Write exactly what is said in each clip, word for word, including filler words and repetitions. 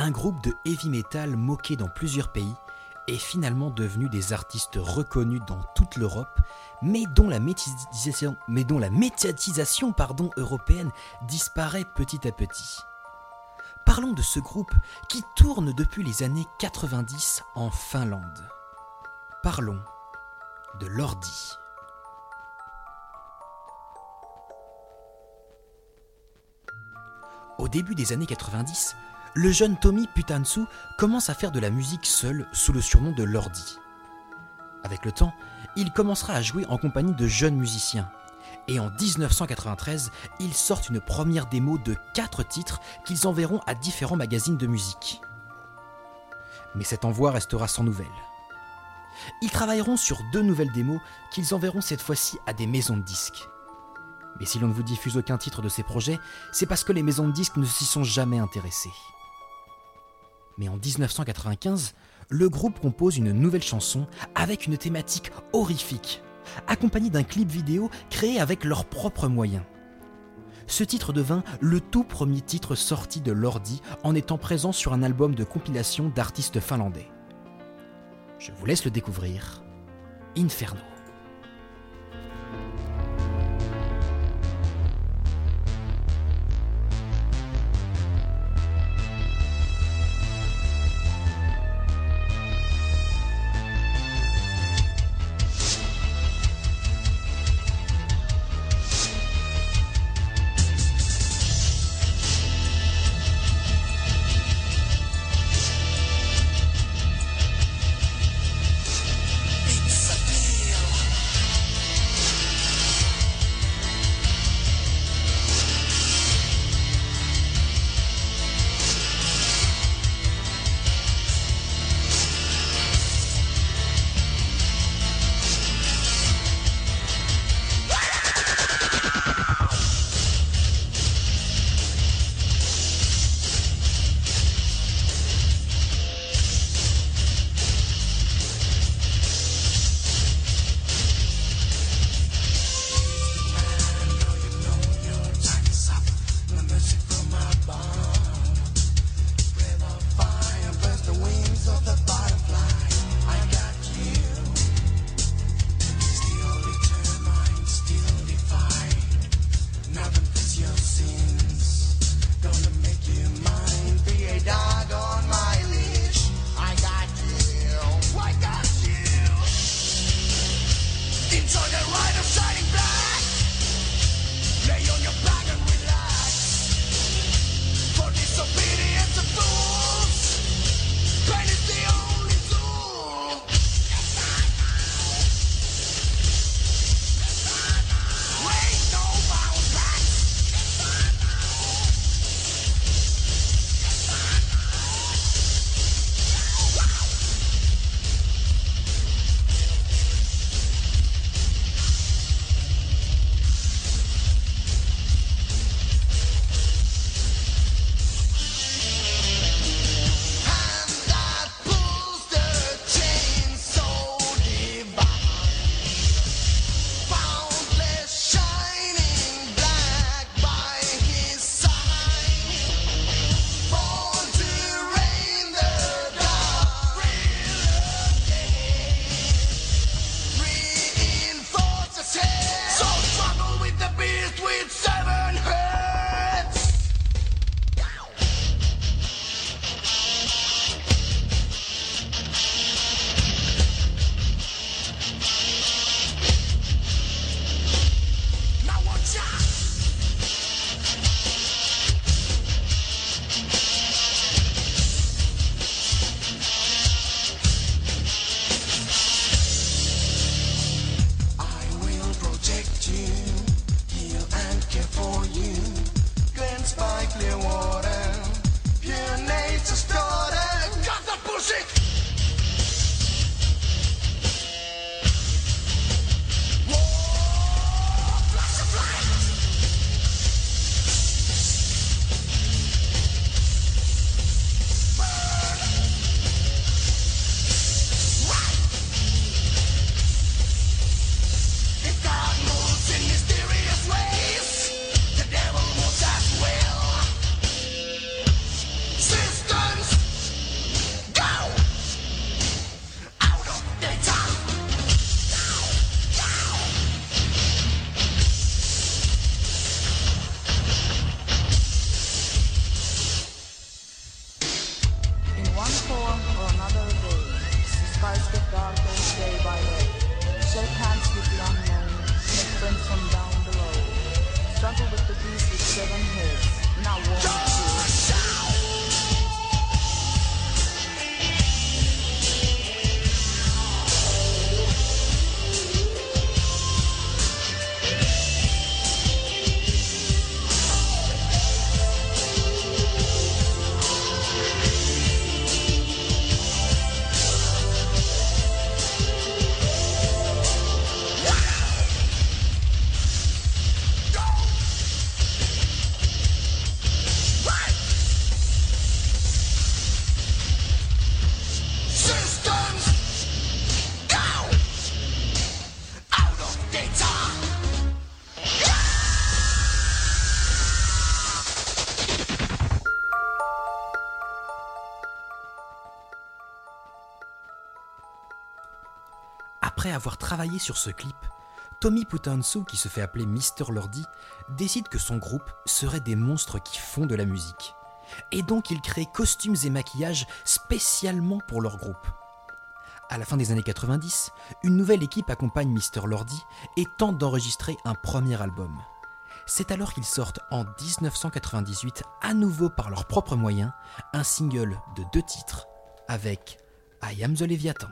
un groupe de heavy metal moqué dans plusieurs pays est finalement devenu des artistes reconnus dans toute l'Europe, mais dont la médiatisation, mais dont la médiatisation pardon, européenne disparaît petit à petit. Parlons de ce groupe qui tourne depuis les années quatre-vingt-dix en Finlande. Parlons de Lordi. Au début des années quatre-vingt-dix, le jeune Tommy Putansu commence à faire de la musique seul sous le surnom de Lordi. Avec le temps, il commencera à jouer en compagnie de jeunes musiciens. Et en dix-neuf cent quatre-vingt-treize, ils sortent une première démo de quatre titres qu'ils enverront à différents magazines de musique. Mais cet envoi restera sans nouvelles. Ils travailleront sur deux nouvelles démos qu'ils enverront cette fois-ci à des maisons de disques. Mais si l'on ne vous diffuse aucun titre de ces projets, c'est parce que les maisons de disques ne s'y sont jamais intéressées. Mais en dix-neuf cent quatre-vingt-quinze, le groupe compose une nouvelle chanson avec une thématique horrifique, accompagnée d'un clip vidéo créé avec leurs propres moyens. Ce titre devint le tout premier titre sorti de Lordi en étant présent sur un album de compilation d'artistes finlandais. Je vous laisse le découvrir, Inferno. It's a deal. Après avoir travaillé sur ce clip, Tommy Putansu, qui se fait appeler mister Lordi, décide que son groupe serait des monstres qui font de la musique. Et donc il crée costumes et maquillages spécialement pour leur groupe. À la fin des années quatre-vingt-dix, une nouvelle équipe accompagne mister Lordi et tente d'enregistrer un premier album. C'est alors qu'ils sortent en dix-neuf cent quatre-vingt-dix-huit, à nouveau par leurs propres moyens, un single de deux titres avec I Am the Leviathan.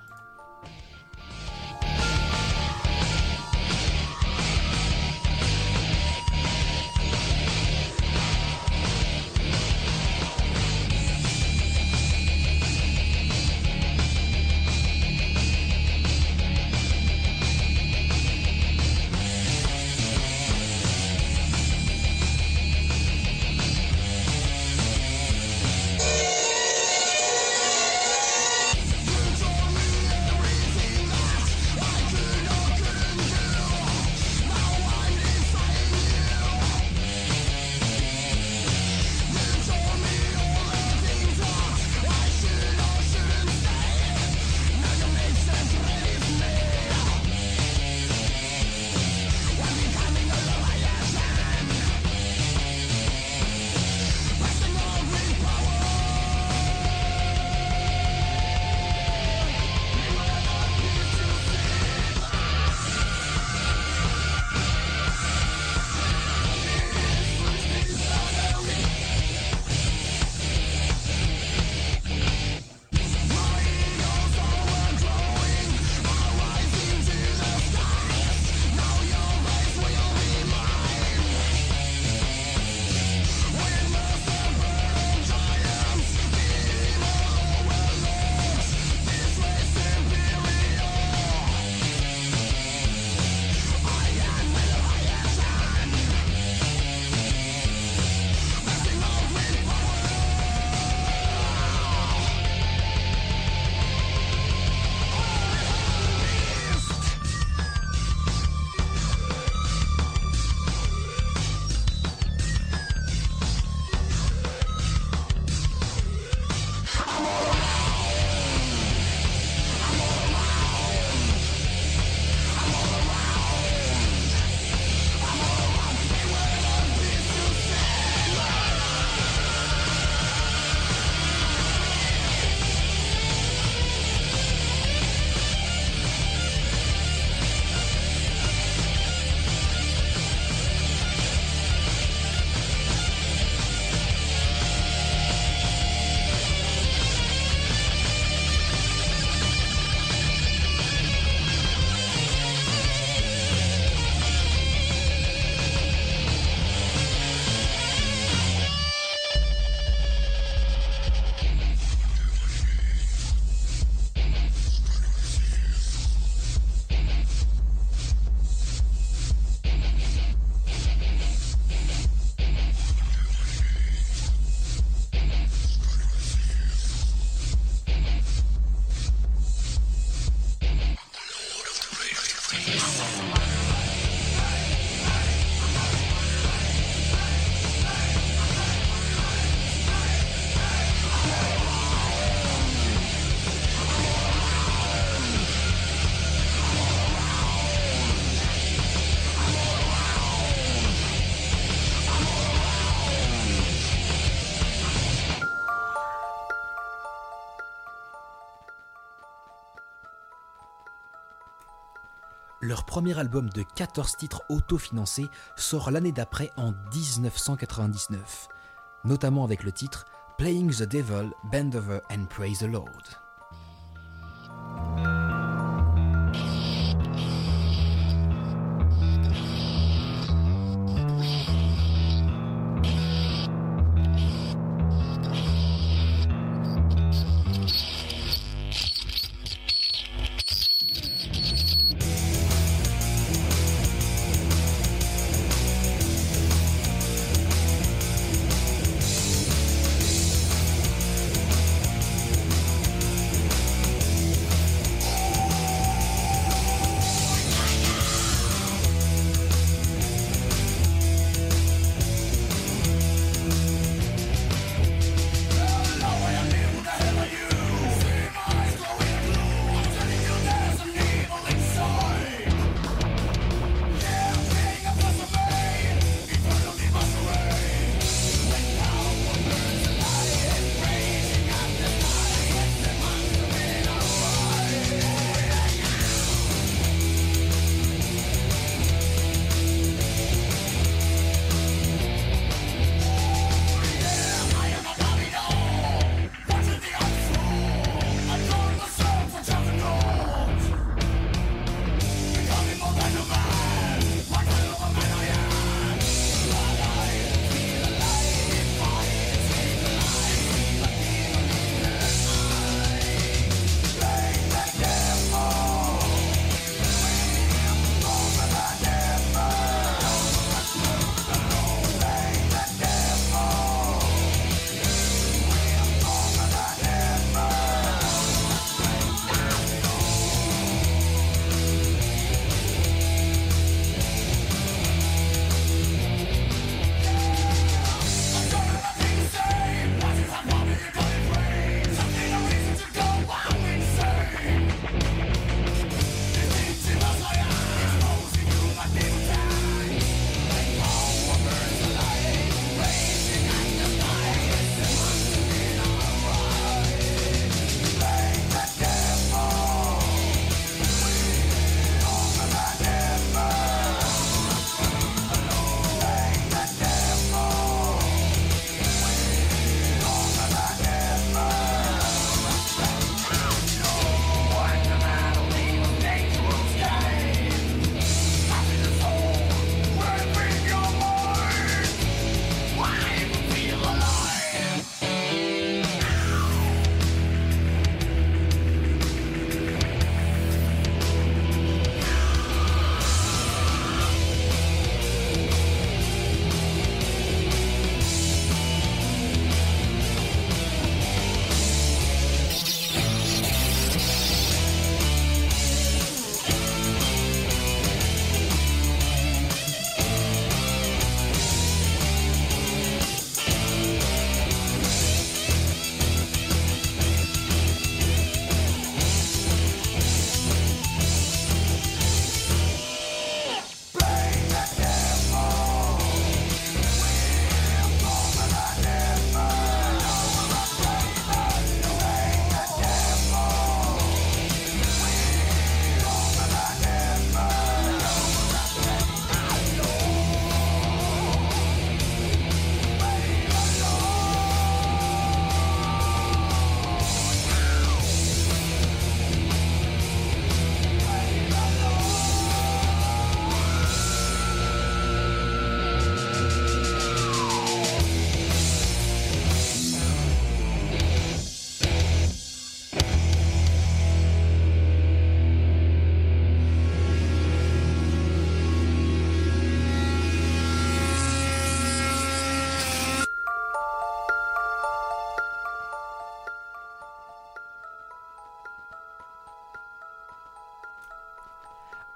Leur premier album de quatorze titres autofinancés sort l'année d'après en dix-neuf cent quatre-vingt-dix-neuf, notamment avec le titre Playing the Devil, Bend Over and Praise the Lord.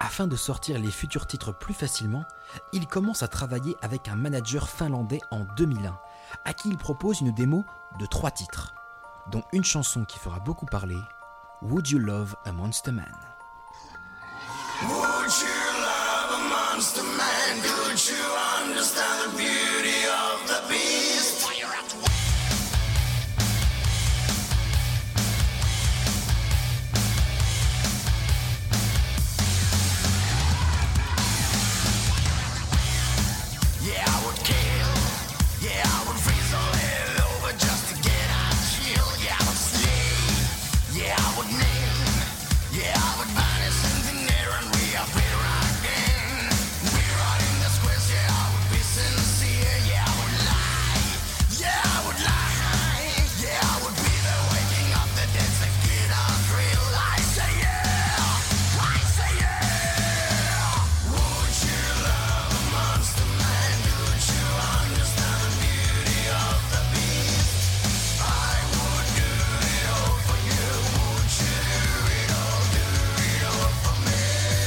Afin de sortir les futurs titres plus facilement, il commence à travailler avec un manager finlandais en deux mille un, à qui il propose une démo de trois titres, dont une chanson qui fera beaucoup parler, Would You Love a Monster Man? Would you love a monster man? Could you understand the beauty of the beast? Yeah, I would kill. Yeah, I would freeze all hell over just to get out chill. Yeah, I would slay. Yeah, I would name. Yeah, I would vanish in the air and reappear again. We're out in the squares. Yeah, I would be sincere. Yeah, I would lie. Yeah, I would lie. Yeah, I would be the waking of the dead to get a thrill. I say yeah. I say yeah. Would you love a monster man? Could you understand the beauty of the beast? I would do it all for you. Would you do it all, do it all for me?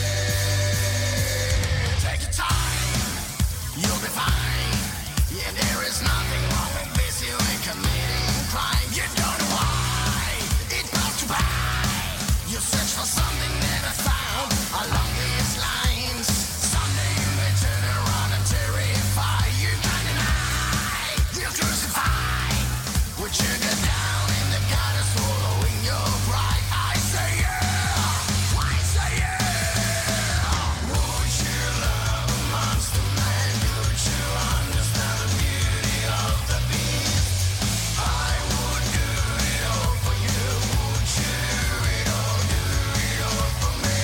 Take your time, you'll be fine. Yeah, there is nothing wrong with this. You ain't committing crime. You don't know why it passed you by. You search for something never found along these lines. Someday you may turn around and terrify. You can't deny, you crucify. Would you get down in the gutter, swallowing your pride? I say yeah, I say yeah. Would you love a monster man? Could you understand the beauty of the beast? I would do it all for you. Would you do it all, do it all for me?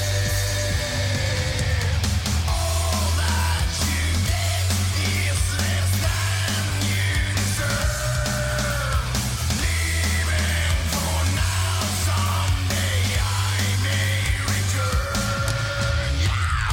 All that you get is less than you deserve. Leaving for now, someday I may return. Yeah.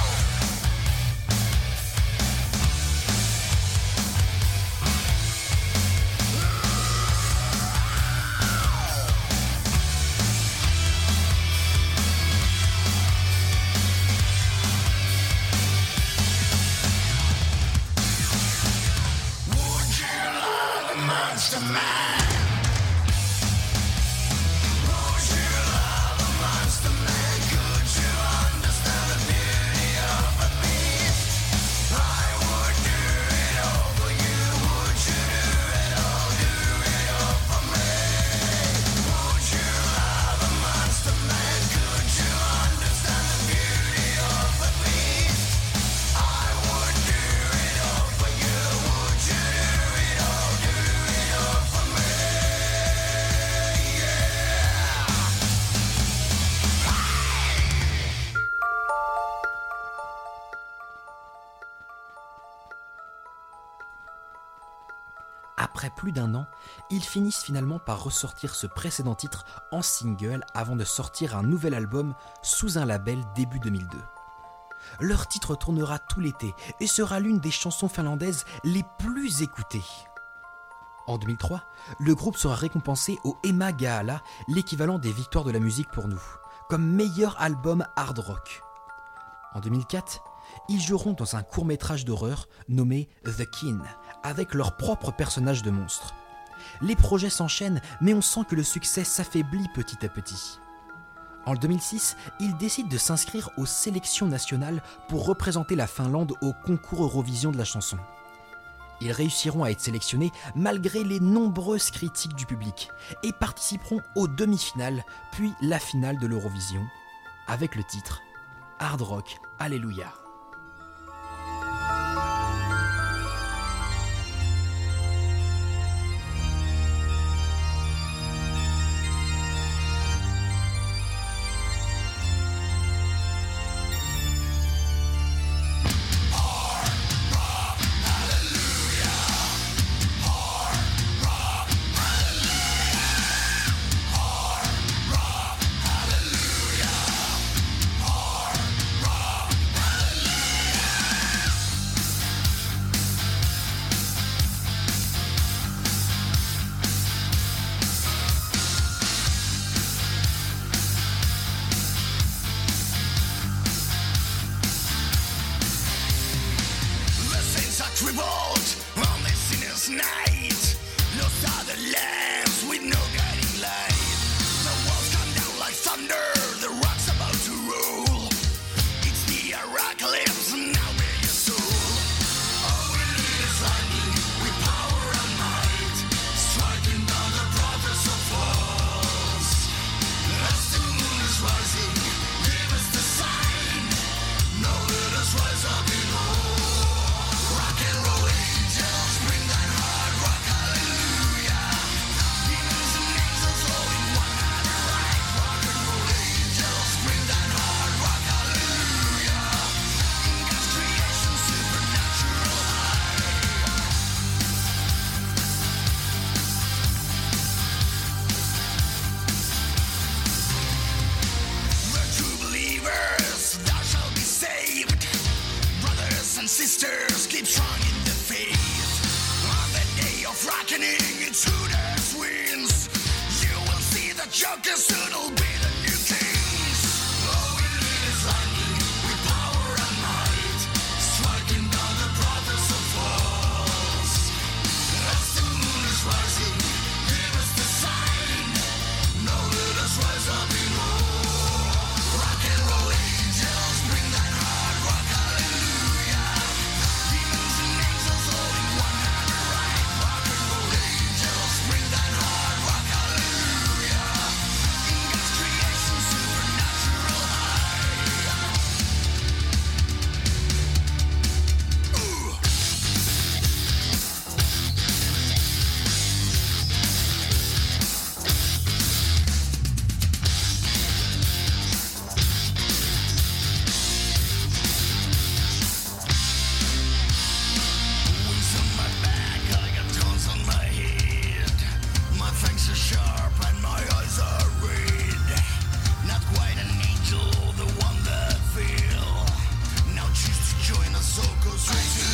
Would you love a monster man? Would you love a monster man? Could you understand the beauty of a beast? I would do it all for you. Would you do it all, do it all for me? Would you love a monster man? Could you understand the beauty of a beast? I would do it all for you. Would you do it all, do it all for me? Yeah. Après plus d'un an, ils finissent finalement par ressortir ce précédent titre en single avant de sortir un nouvel album sous un label début deux mille deux. Leur titre tournera tout l'été et sera l'une des chansons finlandaises les plus écoutées. En deux mille trois, le groupe sera récompensé au Emma Gaala, l'équivalent des victoires de la musique pour nous, comme meilleur album hard rock. En deux mille quatre, ils joueront dans un court-métrage d'horreur nommé The Kin, avec leur propre personnage de monstre. Les projets s'enchaînent, mais on sent que le succès s'affaiblit petit à petit. En deux mille six, ils décident de s'inscrire aux sélections nationales pour représenter la Finlande au concours Eurovision de la chanson. Ils réussiront à être sélectionnés malgré les nombreuses critiques du public et participeront aux demi-finales, puis la finale de l'Eurovision, avec le titre Hard Rock Alléluia. crippled on this sinner's night. Lost are the lamps with no guiding light. The walls come down like thunder, the rock's about to roll. It's the apocalypse, now bear your soul. All we need is lightning with power and might, striking down the prophets of falls. As the moon is rising, give us the sign. Now let us rise up in all. Rock and roll angels, bring that hard rock, hallelujah. Demons and angels all in one hand and right. Rock and roll angels, bring that hard rock, hallelujah. In God's creation, supernatural high. The true believers, thou shalt be saved. Brothers and sisters, keep strong in the faith. On the day of reckoning, it's who does wins. You will see the jokers soon will be the new kings. All we need is lightning with power and might, striking down the prophets of falls. As the moon is rising, give us the sign. Now let us rise up in all. Rock and roll angels, bring that hard rock, hallelujah. Demons and angels all in one hand and right. Rock and roll angels, bring that hard rock, hallelujah. In God's creation, supernatural high. Ooh. Wings on my back, I got thorns on my head. My fangs are sharp and my eyes are red. Not quite an angel, the one that fell. Now choose to join us, or go straight to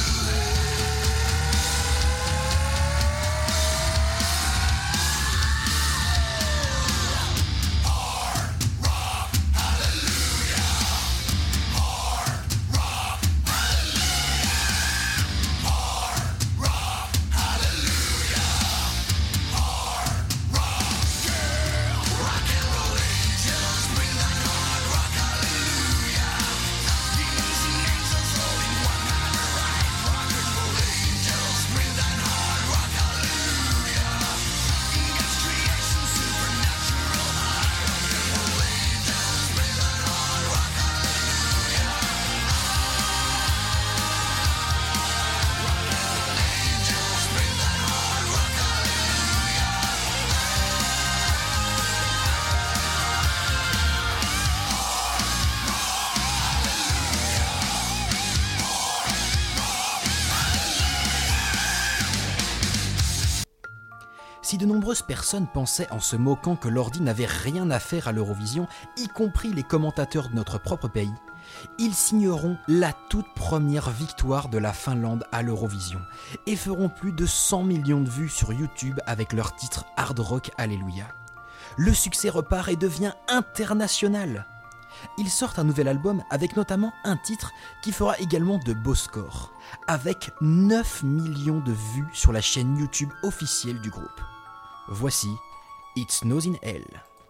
Si de nombreuses personnes pensaient en se moquant que l'ordi n'avait rien à faire à l'Eurovision, y compris les commentateurs de notre propre pays, ils signeront la toute première victoire de la Finlande à l'Eurovision et feront plus de cent millions de vues sur YouTube avec leur titre Hard Rock Alléluia. Le succès repart et devient international. Ils sortent un nouvel album avec notamment un titre qui fera également de beaux scores, avec neuf millions de vues sur la chaîne YouTube officielle du groupe. Voici It Snows in Hell.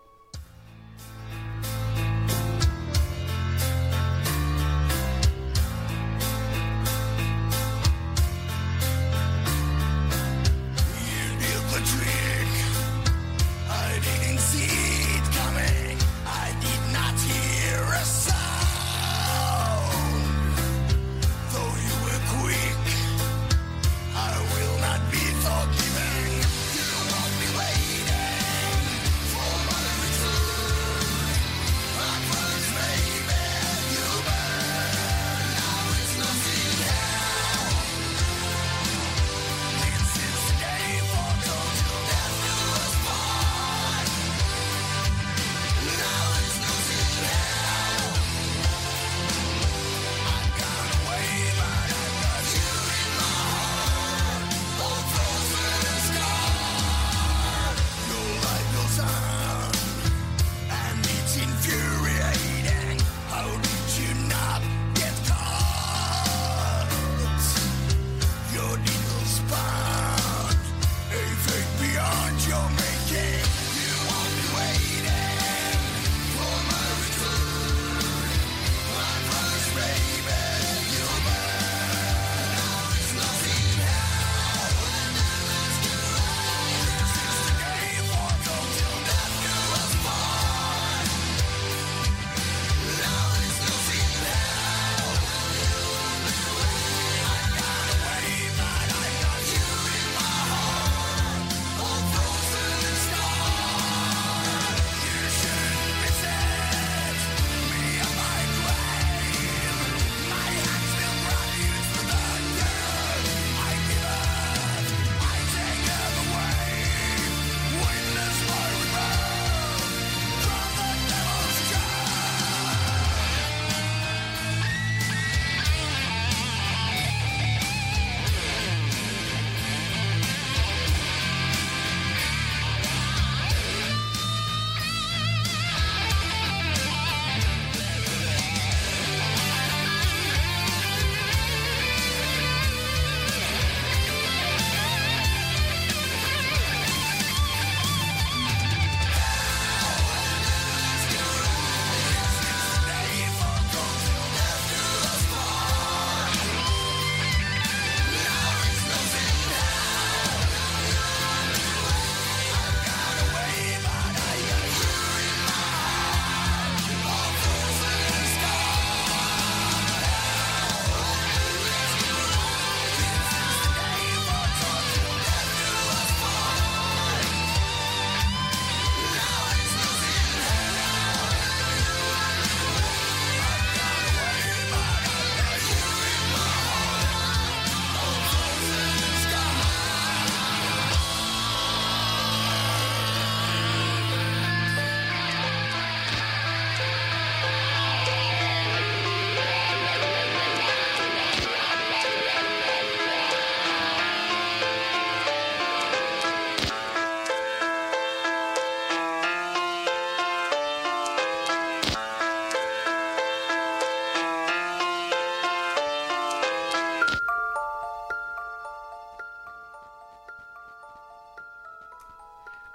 You knew the trick. I didn't see it coming. I did not hear a sound. Though you were quick, I will not be forgiving. You won't be waiting for my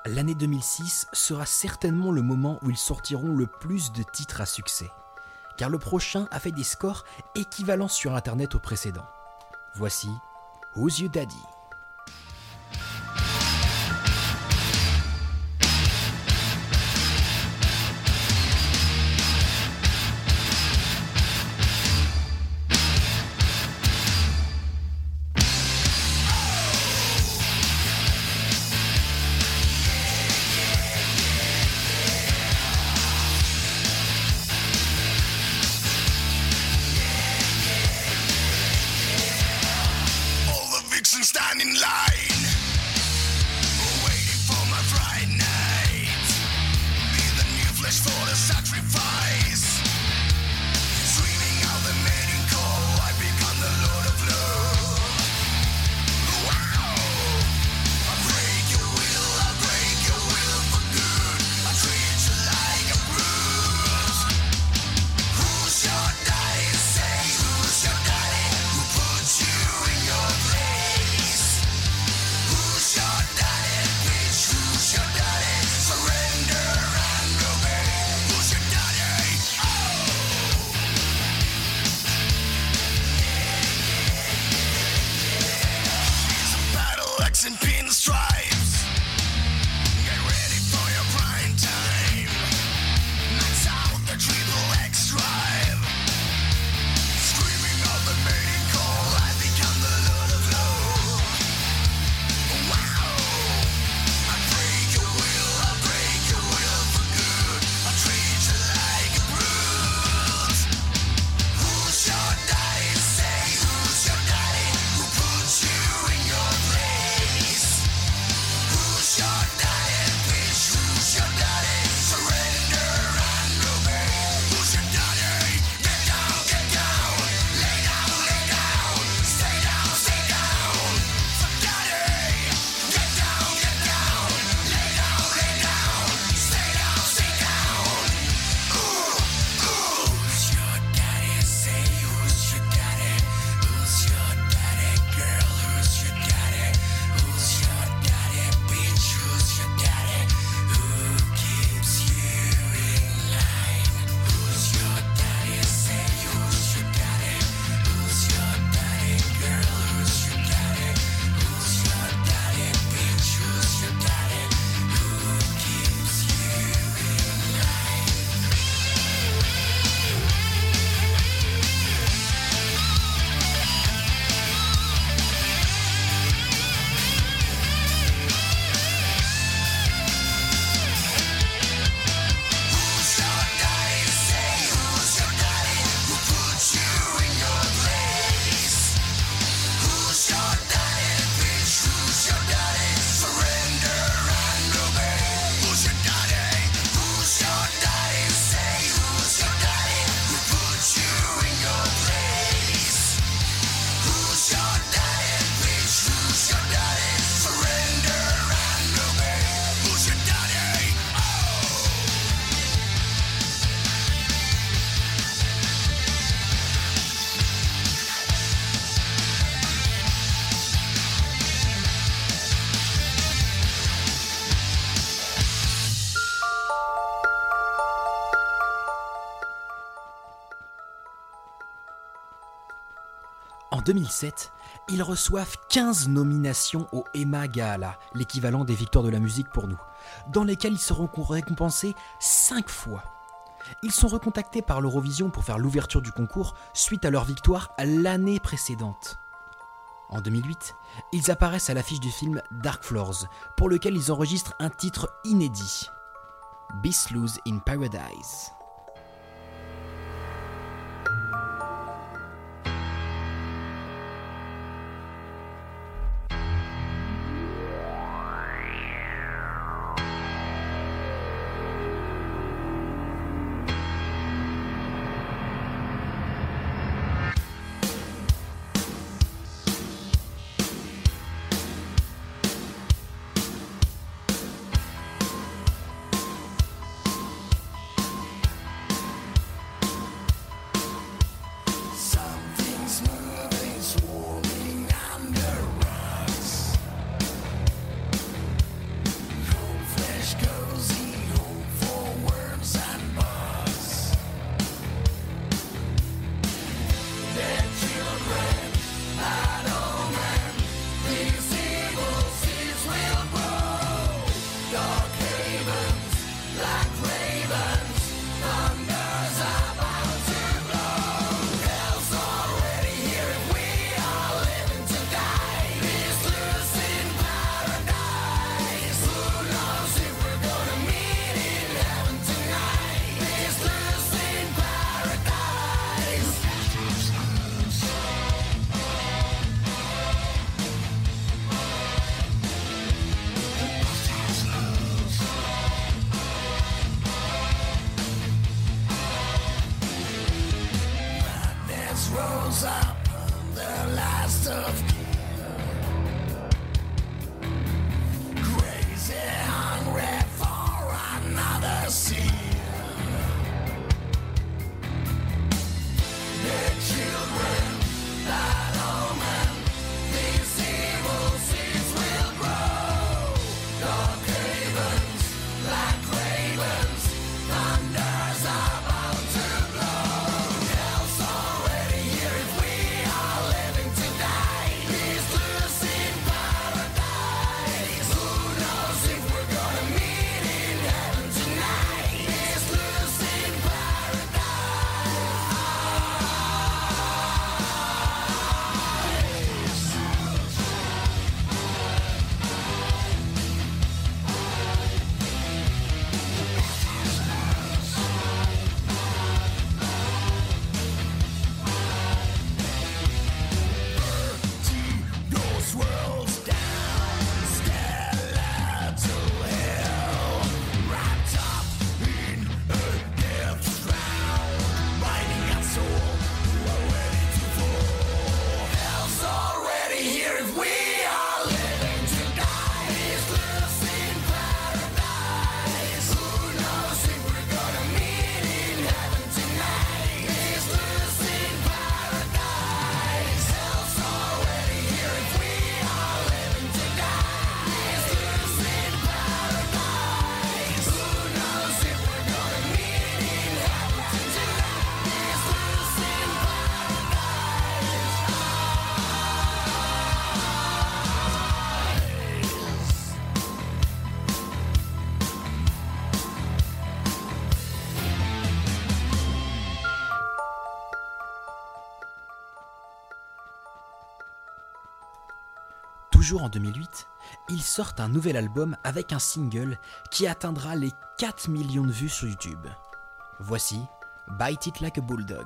l'année deux mille six sera certainement le moment où ils sortiront le plus de titres à succès, car le prochain a fait des scores équivalents sur internet au précédent. Voici Who's Your Daddy? Stand in line, waiting for my Friday night. Be the new flesh for the sacrifice. Screaming out the mating call, I become the Lord of Love. Wow! I break your will, I break your will for good. I treat you like a brute. Who's your daddy? Say who's your daddy? Who put you in your place? Who's your daddy, bitch? Who's your daddy? Surrender and obey. Who's your daddy? Oh! She's a battle axe and pinstripes. Get ready for your prime time. Max out the triple X drive. Screaming out the mating call, I become the Lord of Love. Wow! I break your will, I break your will for good. I treat you like a brute. Who's your daddy? Say who's your daddy? Who put you in your place? Who's your daddy, bitch? Who's your daddy? Surrender and obey. Who's your daddy? Get down, get down. Lay down, lay down. Stay down, stay down. For daddy. Get down, get down. Lay down, lay down. Stay down, stay down. Ooh, ooh. Who's your daddy? Say who's your daddy? Who's your daddy, girl? Who's your daddy? Who's your daddy, bitch? Who's your daddy? Who keeps you in line? Who's your daddy? Say who's your daddy? Who's your daddy, girl? Who's your daddy? Who's your daddy, bitch? Who's your daddy? Who keeps you in line? Who's your daddy? Say who's your daddy? Who put you in your place? Who's your daddy, bitch? Who's your daddy? Surrender and obey. Who's your daddy? Who's your daddy? Say who's your daddy? Who put you in your place? Who's your daddy, bitch? Who's your daddy? Surrender and obey. Who's your daddy? Oh! En deux mille sept, ils reçoivent quinze nominations au Emma Gala, l'équivalent des victoires de la musique pour nous, dans lesquelles ils seront récompensés cinq fois. Ils sont recontactés par l'Eurovision pour faire l'ouverture du concours suite à leur victoire l'année précédente. En deux mille huit, ils apparaissent à l'affiche du film Dark Floors, pour lequel ils enregistrent un titre inédit, Beast Lose in Paradise. Toujours en deux mille huit, ils sortent un nouvel album avec un single qui atteindra les quatre millions de vues sur YouTube. Voici Bite It Like a Bulldog.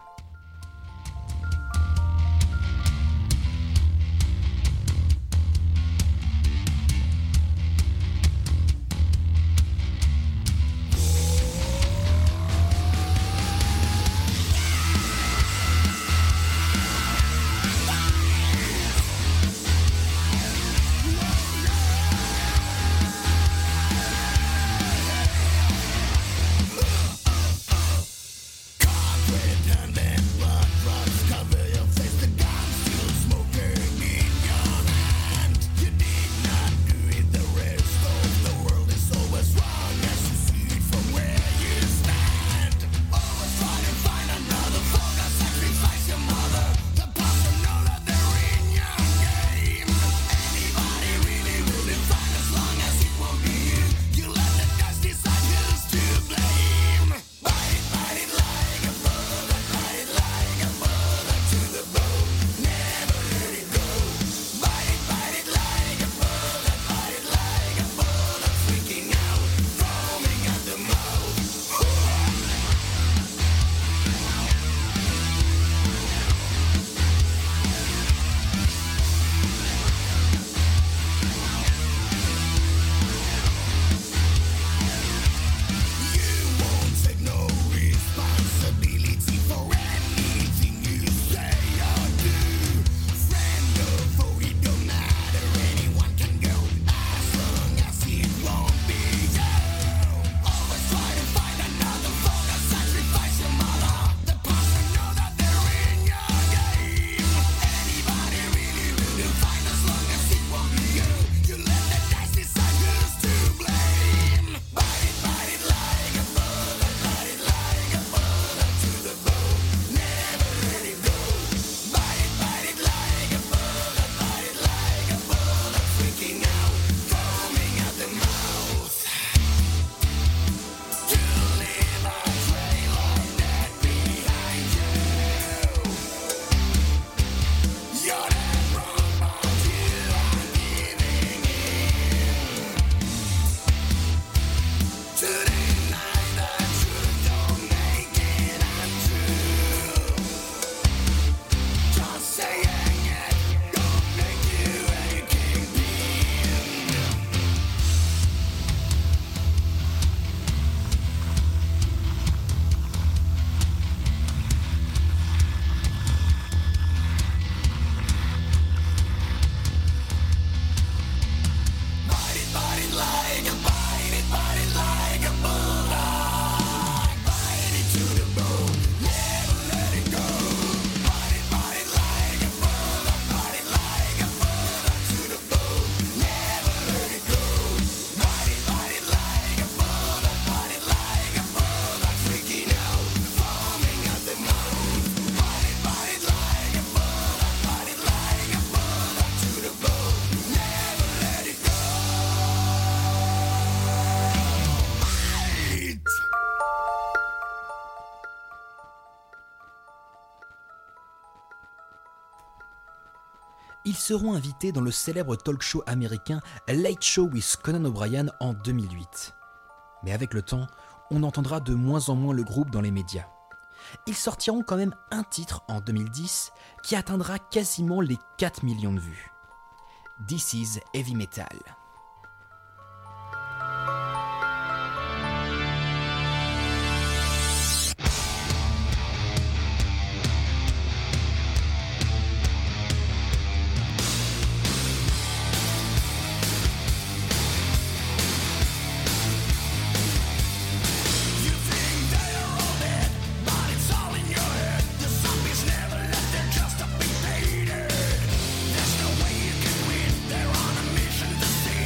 Ils seront invités dans le célèbre talk show américain Late Show with Conan O'Brien en deux mille huit. Mais avec le temps, on entendra de moins en moins le groupe dans les médias. Ils sortiront quand même un titre en deux mille dix qui atteindra quasiment les quatre millions de vues. This is Heavy Metal. There's no way you can win, they're on a mission to see.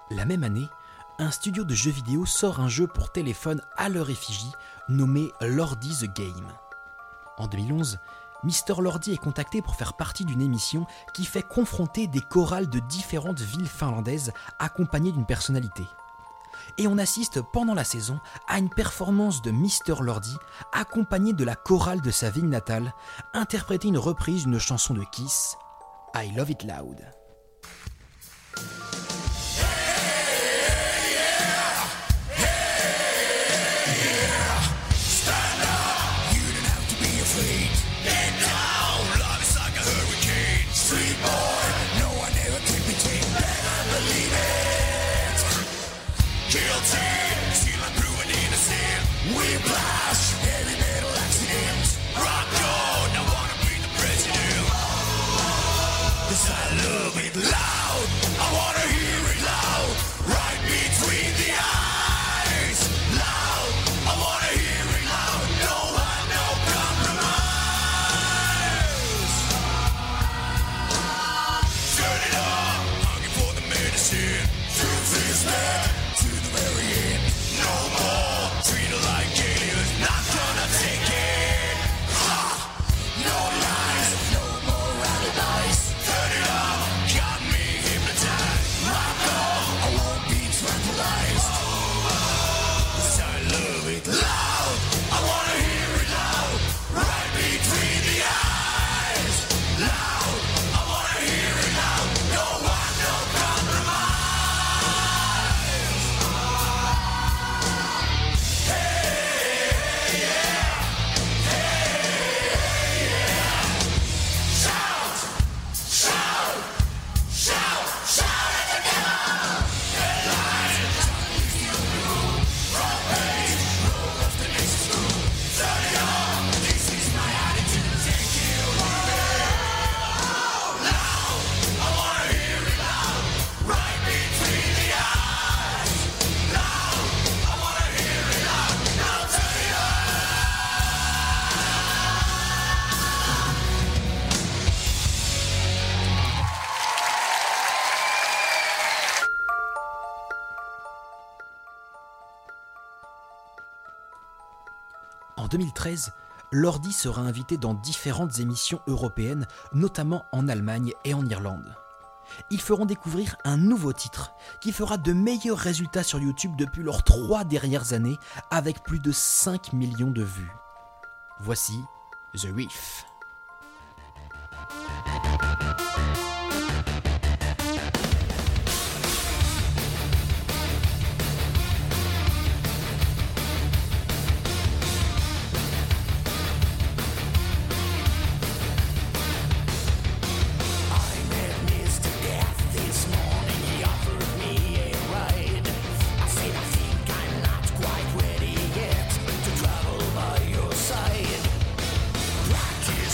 La même année, un studio de jeux vidéo sort un jeu pour téléphone à leur effigie nommé Lordi the Game. En deux mille onze, Mister Lordi est contacté pour faire partie d'une émission qui fait confronter des chorales de différentes villes finlandaises accompagnées d'une personnalité. Et on assiste pendant la saison à une performance de Mister Lordi accompagnée de la chorale de sa ville natale, interpréter une reprise d'une chanson de Kiss, I Love It Loud. En deux mille treize, Lordi sera invité dans différentes émissions européennes, notamment en Allemagne et en Irlande. Ils feront découvrir un nouveau titre qui fera de meilleurs résultats sur YouTube depuis leurs trois dernières années, avec plus de cinq millions de vues. Voici The Reef. Practice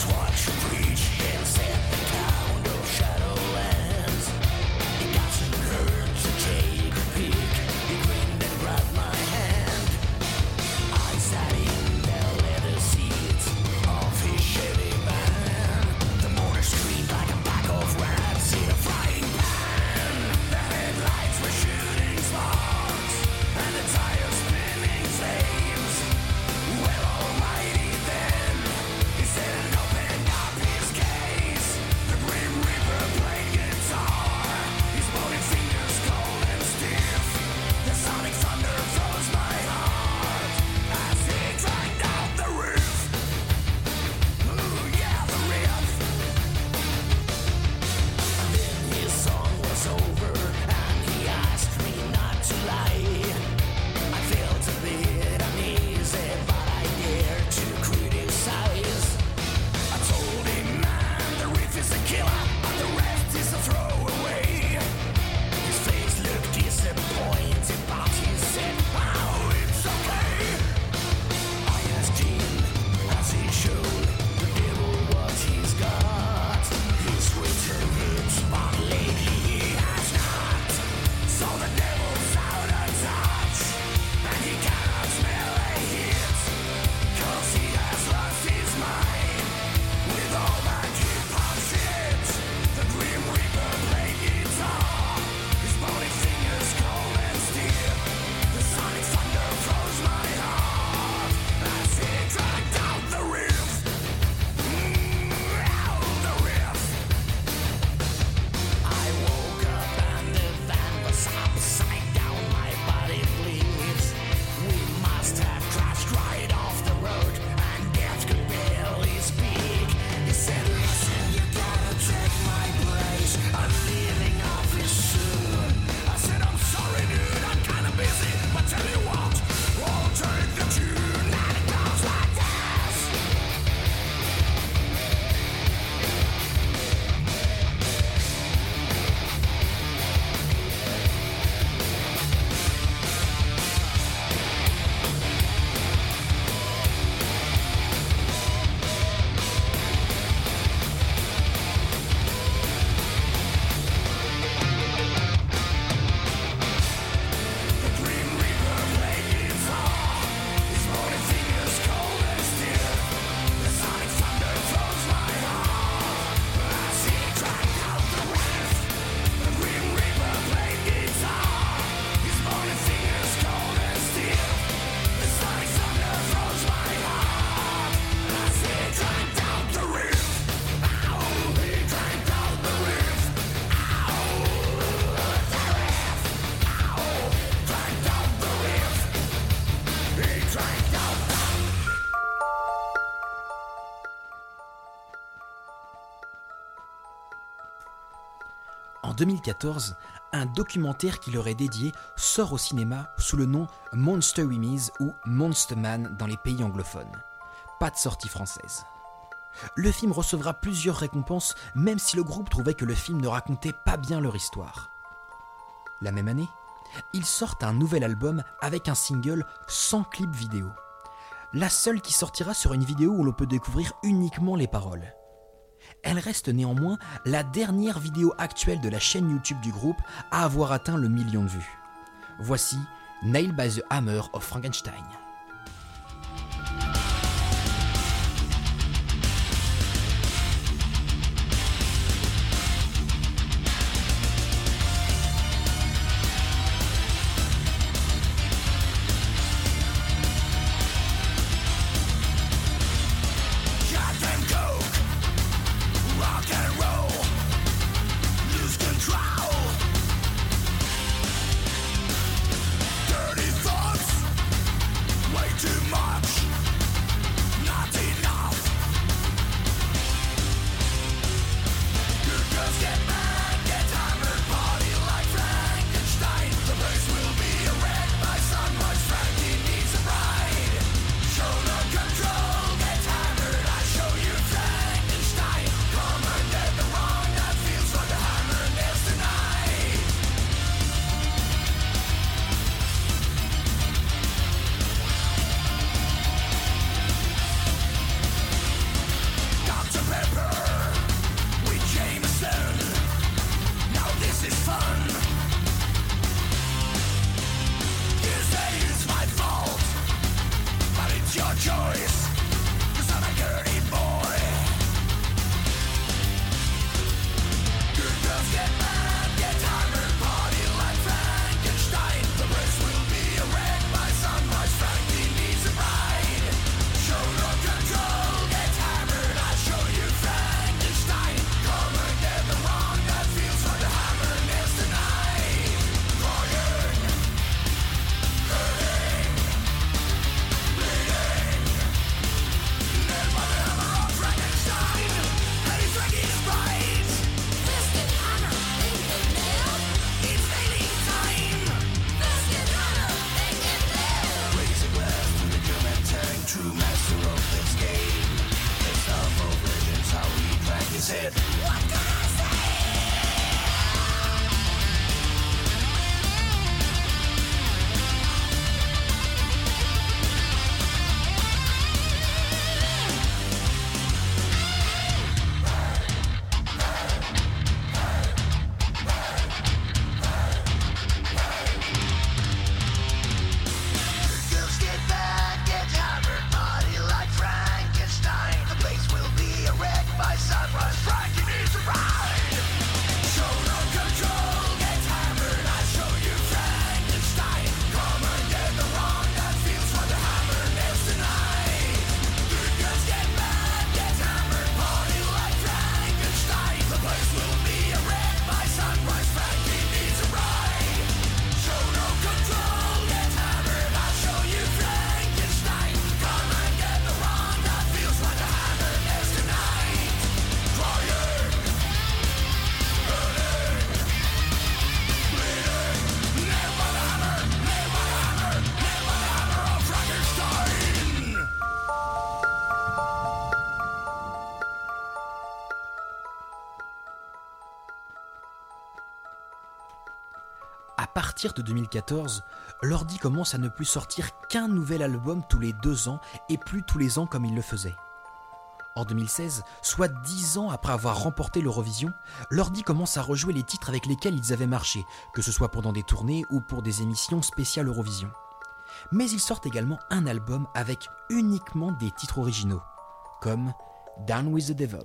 deux mille quatorze, un documentaire qui leur est dédié sort au cinéma sous le nom Monster Miz ou Monster Man dans les pays anglophones. Pas de sortie française. Le film recevra plusieurs récompenses, même si le groupe trouvait que le film ne racontait pas bien leur histoire. La même année, ils sortent un nouvel album avec un single sans clip vidéo. La seule qui sortira sur une vidéo où l'on peut découvrir uniquement les paroles. Elle reste néanmoins la dernière vidéo actuelle de la chaîne YouTube du groupe à avoir atteint le million de vues. Voici Nailed by the Hammer of Frankenstein. À partir de deux mille quatorze, Lordi commence à ne plus sortir qu'un nouvel album tous les deux ans et plus tous les ans comme il le faisait. En deux mille seize, soit dix ans après avoir remporté l'Eurovision, Lordi commence à rejouer les titres avec lesquels ils avaient marché, que ce soit pendant des tournées ou pour des émissions spéciales Eurovision. Mais ils sortent également un album avec uniquement des titres originaux, comme Down with the Devil.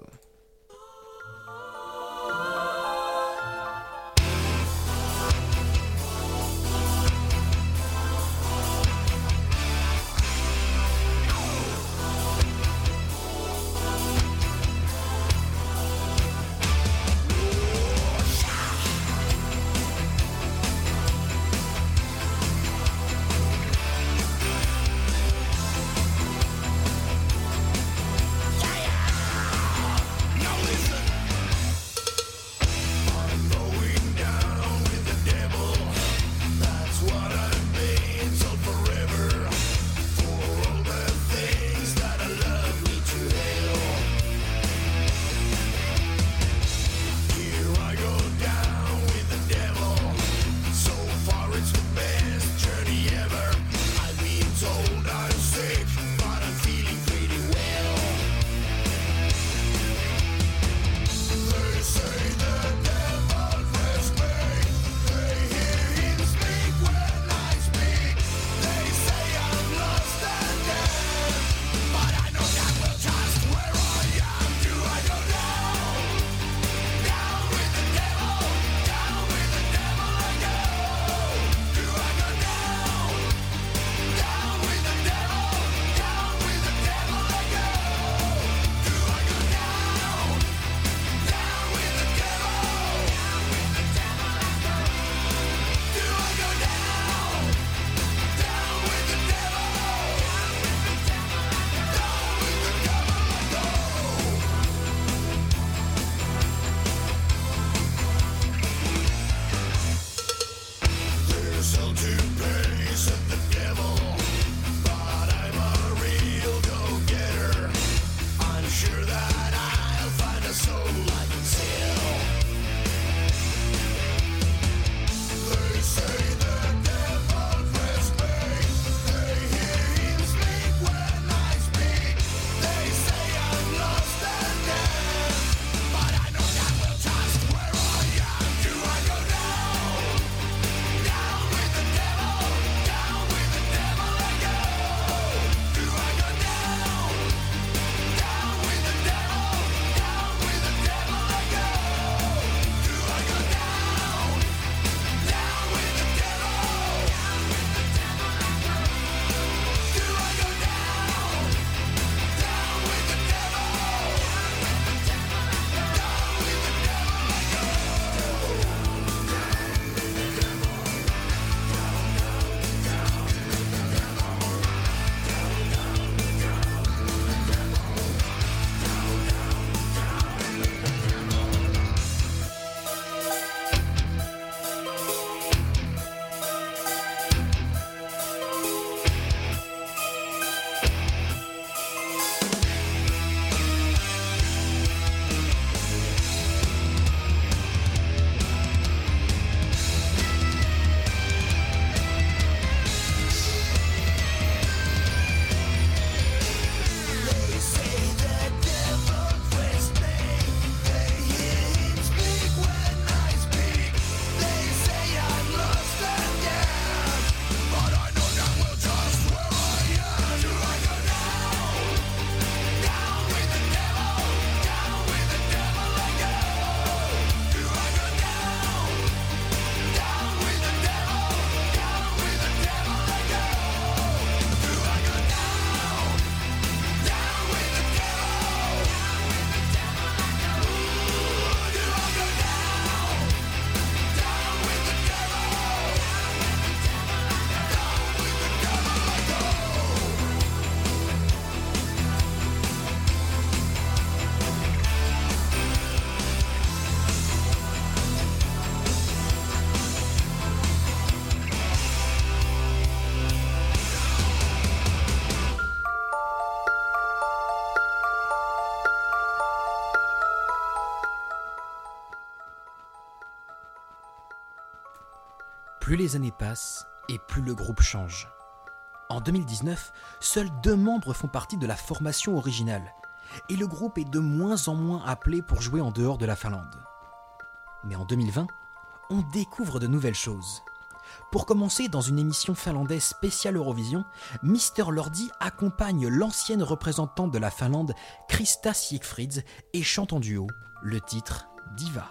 Plus les années passent et plus le groupe change. En deux mille dix-neuf, seuls deux membres font partie de la formation originale et le groupe est de moins en moins appelé pour jouer en dehors de la Finlande. Mais en deux mille vingt, on découvre de nouvelles choses. Pour commencer, dans une émission finlandaise spéciale Eurovision, Mister Lordi accompagne l'ancienne représentante de la Finlande, Krista Siegfrids, et chante en duo le titre Diva.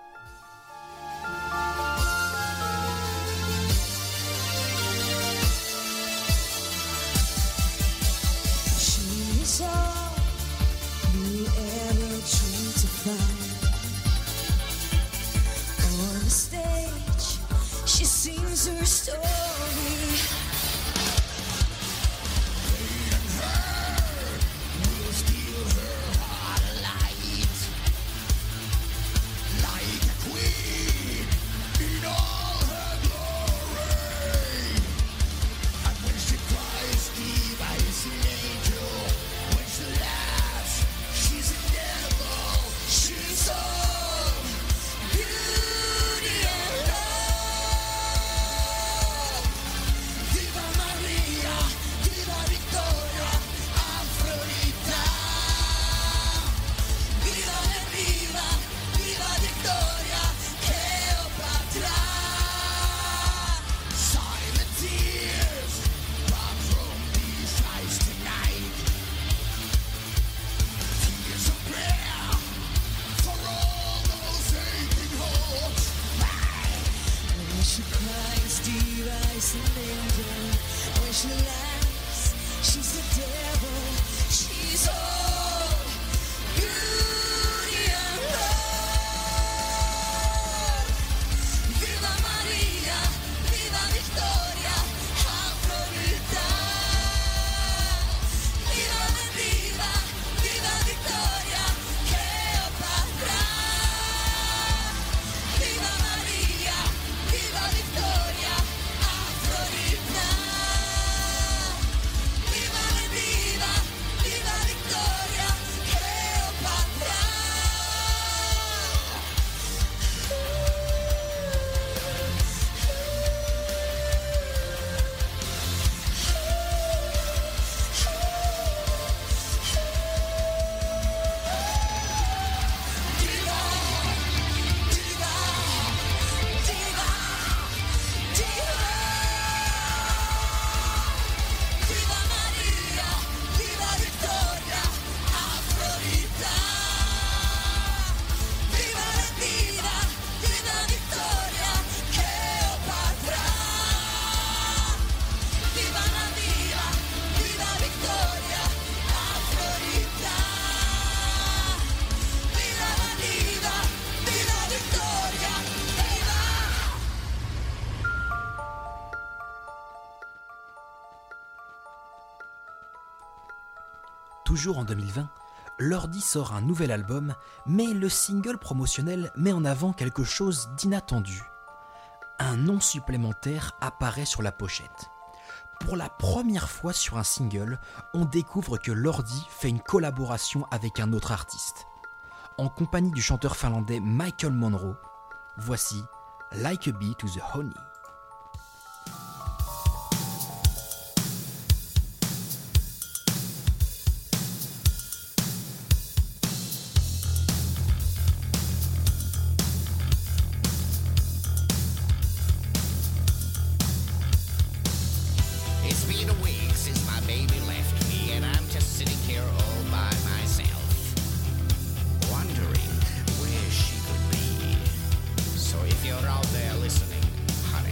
She's all you ever dreamed to find. On the stage, she sings her story. Toujours en deux mille vingt, Lordi sort un nouvel album, mais le single promotionnel met en avant quelque chose d'inattendu. Un nom supplémentaire apparaît sur la pochette. Pour la première fois sur un single, on découvre que Lordi fait une collaboration avec un autre artiste. En compagnie du chanteur finlandais Michael Monroe, voici Like a Bee to the Honey. It's been a week since my baby left me, and I'm just sitting here all by myself, wondering where she could be. So if you're out there listening, honey,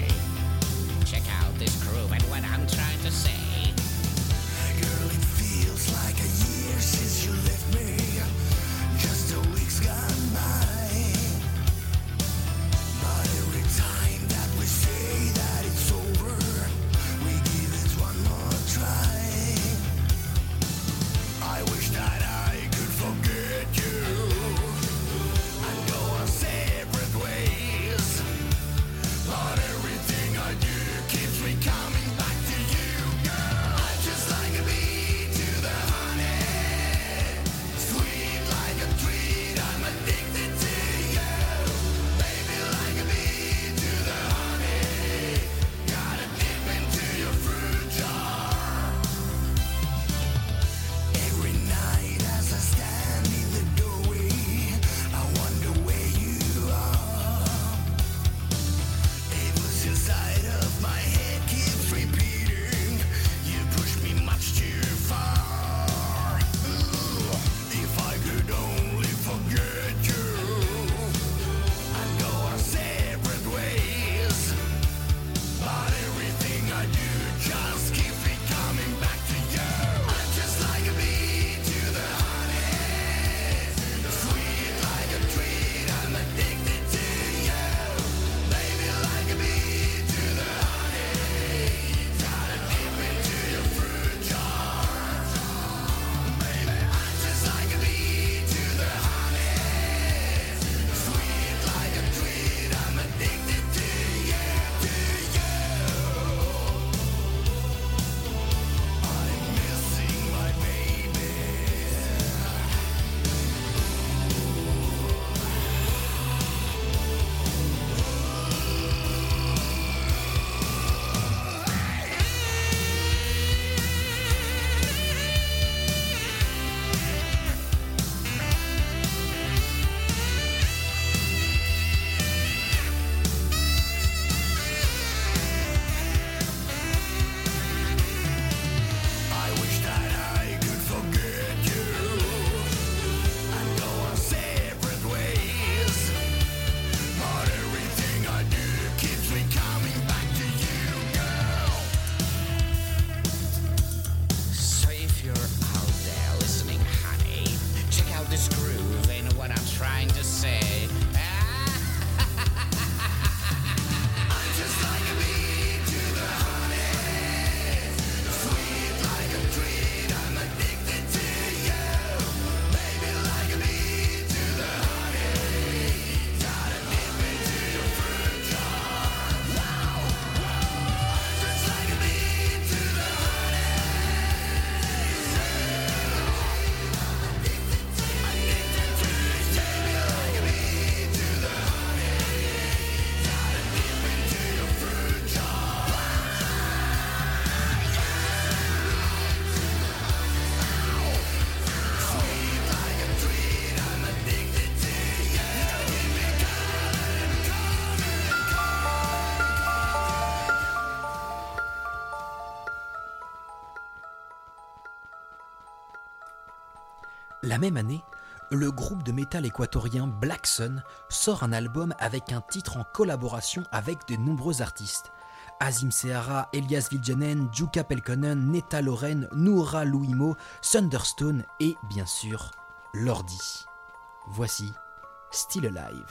La même année, le groupe de métal équatorien Black Sun sort un album avec un titre en collaboration avec de nombreux artistes. Azim Sehara, Elias Viljanen, Jukka Pelkonen, Netta Loren, Noura Louimo, Thunderstone et bien sûr Lordi. Voici Still Alive.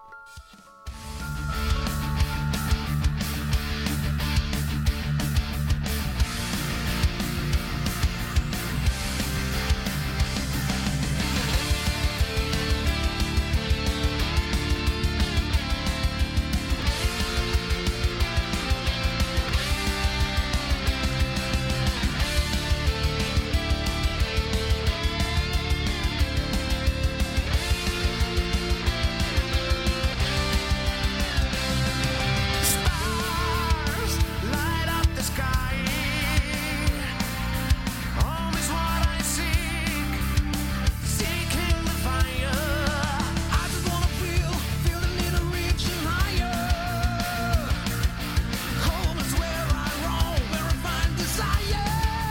Stars light up the sky. Home is what I seek, seeking the fire. I just wanna feel, feel the need of reaching higher. Home is where I roam, where I find desire.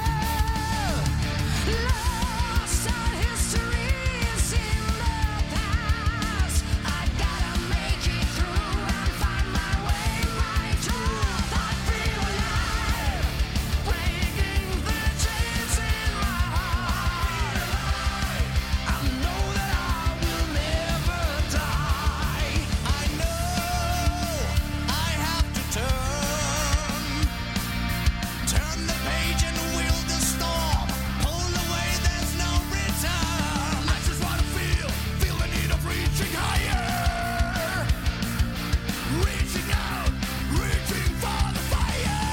Lost our histories in the past. I gotta make it through and find my way, my truth. I feel alive, breaking the chains in my heart. I know that I will never die. I know I have to turn, turn the page and wield the storm. Pull away, there's no return. I just wanna feel, feel the need of reaching higher, reaching out, reaching for the fire.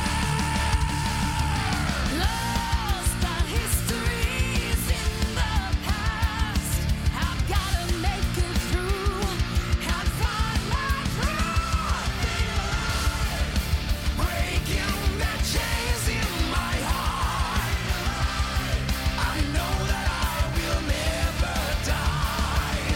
Lost our histories in the past. I've gotta make it through and find my truth. Feel alive, breaking the chains in my heart. I know that I will never die.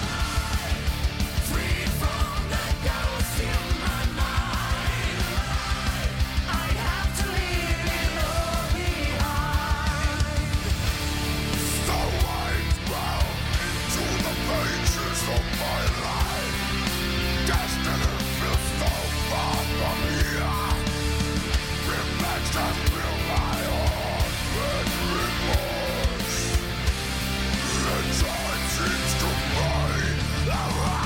Free from the ghost in my mind. I have to leave it all behind. So I bow into the pages of my life. Destiny feels so far from here. Reflections fill my heart with remorse. The time seems to fade away.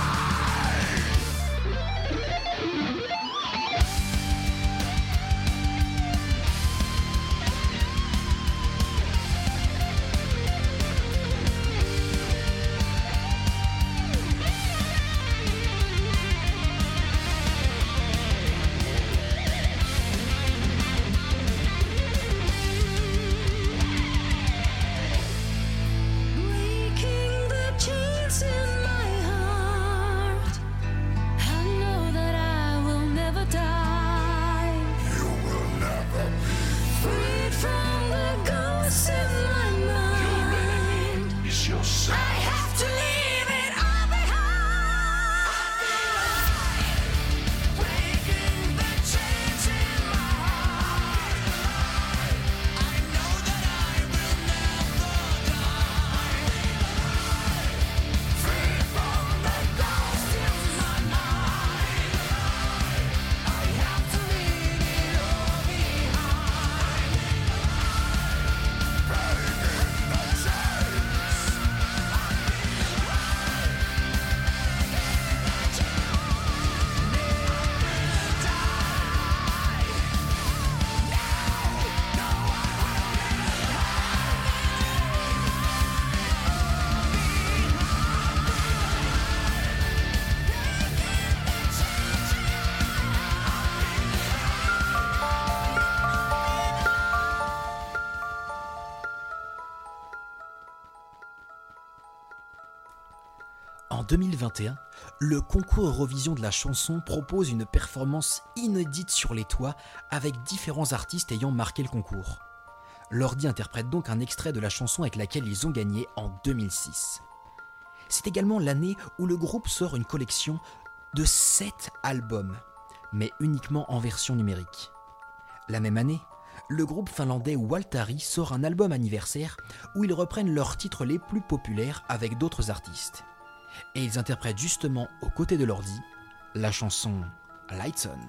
Breaking the chains in my heart. I know that I will never die. You will never be freed from the ghosts in my mind. It's yourself. I have to leave it all behind. Breaking the chains in my heart. I know that I will never die. Free from the ghost in my mind. I have to leave it all behind. Breaking the chains. En deux mille vingt et un, le concours Eurovision de la chanson propose une performance inédite sur les toits avec différents artistes ayant marqué le concours. Lordi interprète donc un extrait de la chanson avec laquelle ils ont gagné en deux mille six. C'est également l'année où le groupe sort une collection de sept albums, mais uniquement en version numérique. La même année, le groupe finlandais Waltari sort un album anniversaire où ils reprennent leurs titres les plus populaires avec d'autres artistes. Et ils interprètent justement aux côtés de Lordi la chanson Lights On.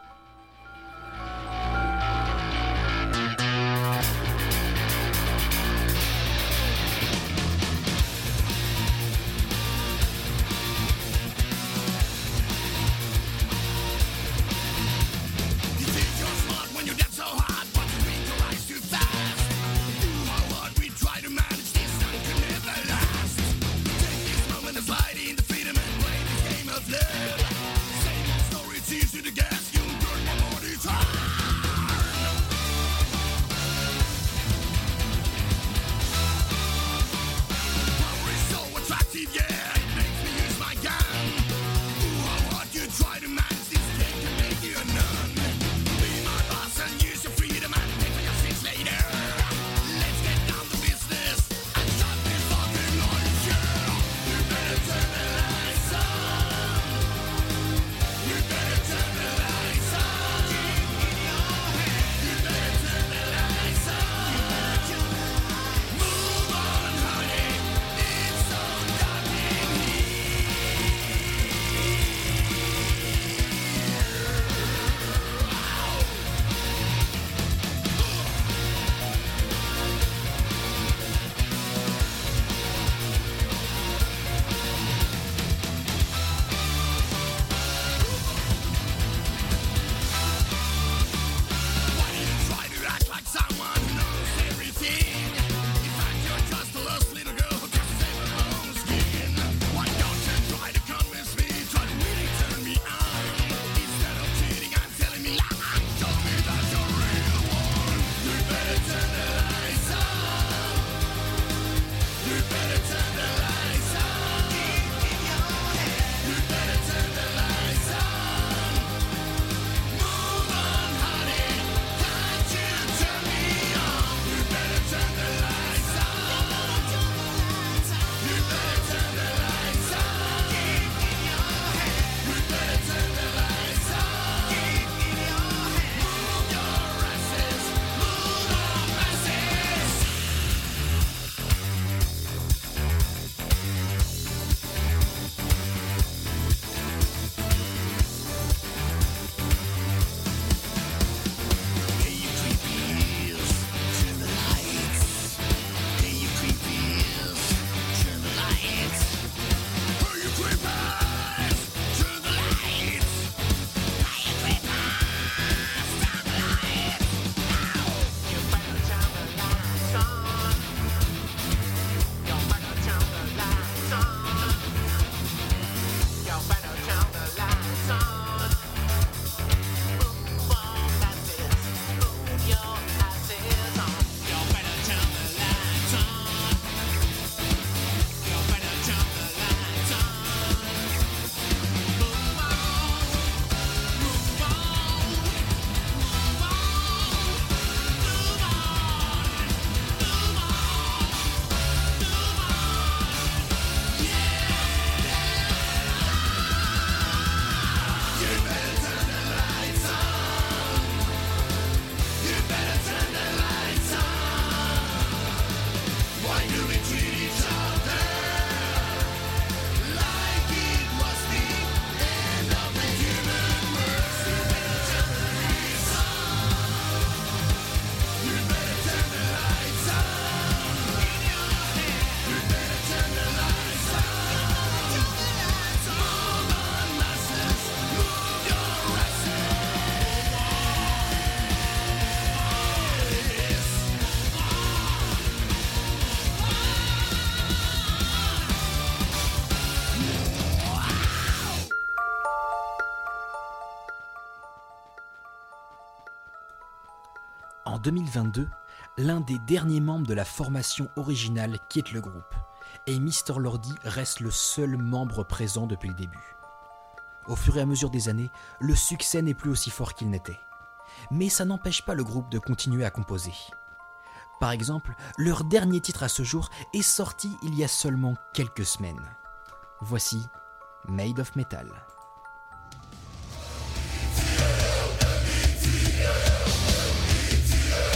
En deux mille vingt-deux, l'un des derniers membres de la formation originale quitte le groupe, et mister Lordi reste le seul membre présent depuis le début. Au fur et à mesure des années, le succès n'est plus aussi fort qu'il n'était. Mais ça n'empêche pas le groupe de continuer à composer. Par exemple, leur dernier titre à ce jour est sorti il y a seulement quelques semaines. Voici Made of Metal. Yeah.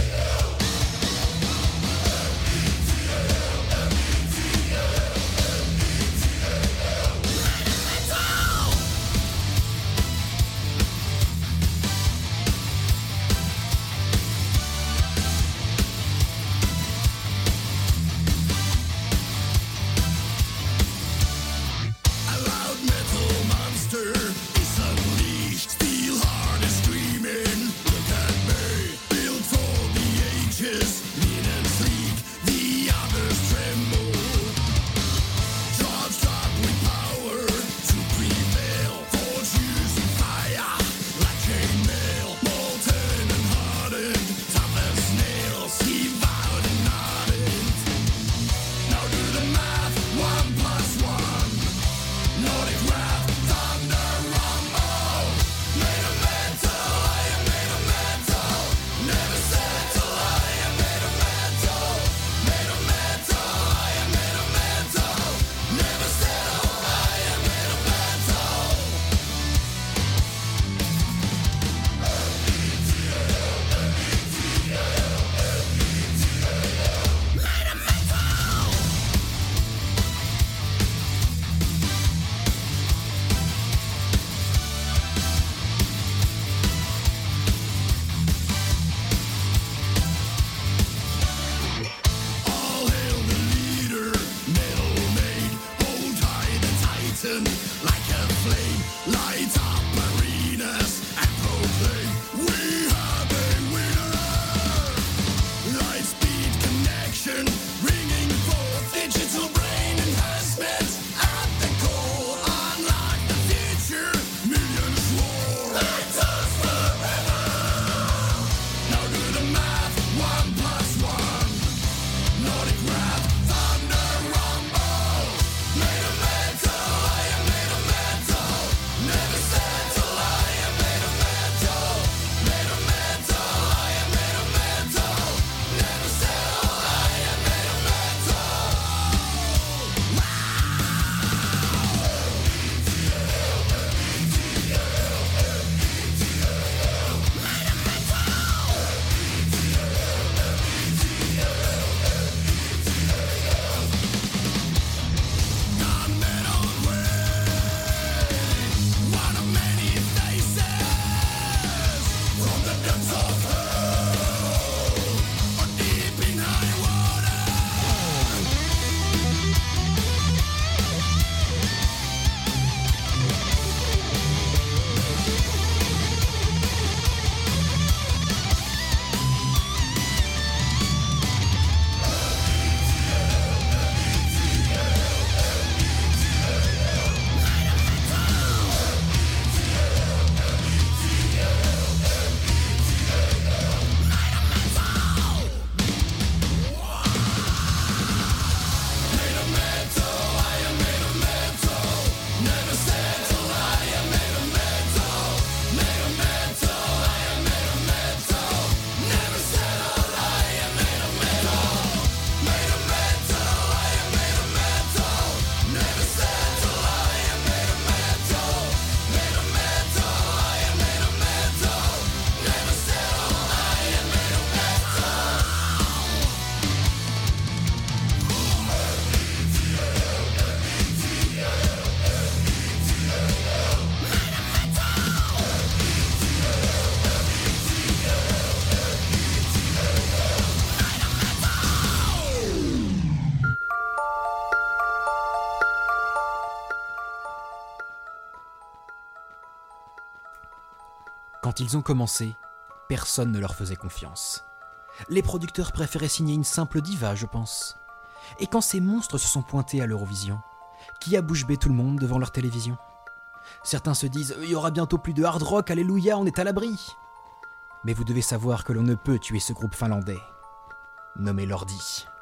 Quand ils ont commencé, personne ne leur faisait confiance. Les producteurs préféraient signer une simple diva, je pense. Et quand ces monstres se sont pointés à l'Eurovision, qui a bouche bée tout le monde devant leur télévision? Certains se disent « Il y aura bientôt plus de hard rock, alléluia, on est à l'abri !» Mais vous devez savoir que l'on ne peut tuer ce groupe finlandais, nommé Lordi.